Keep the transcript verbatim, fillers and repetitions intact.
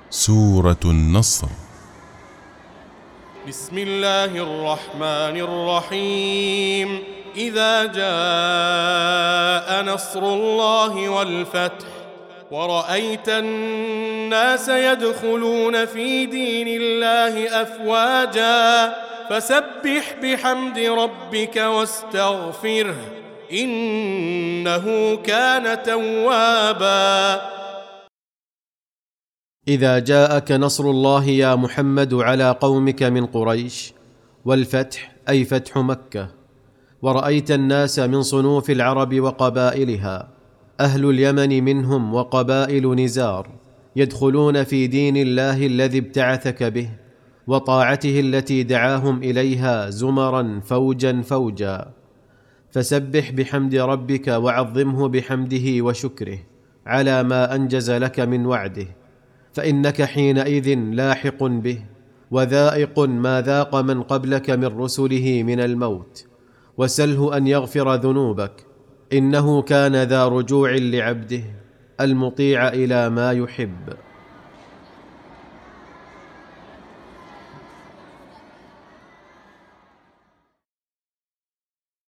سورة النصر. بسم الله الرحمن الرحيم. إذا جاء نصر الله والفتح ورأيت الناس يدخلون في دين الله أفواجا فسبح بحمد ربك واستغفره إنه كان توابا. إذا جاءك نصر الله يا محمد على قومك من قريش، والفتح أي فتح مكة، ورأيت الناس من صنوف العرب وقبائلها، أهل اليمن منهم وقبائل نزار، يدخلون في دين الله الذي ابتعثك به وطاعته التي دعاهم إليها زمرا فوجا فوجا، فسبح بحمد ربك وعظمه بحمده وشكره على ما أنجز لك من وعده، فإنك حينئذ لاحق به وذائق ما ذاق من قبلك من رسله من الموت، وسله أن يغفر ذنوبك، إنه كان ذا رجوع لعبده المطيع إلى ما يحب.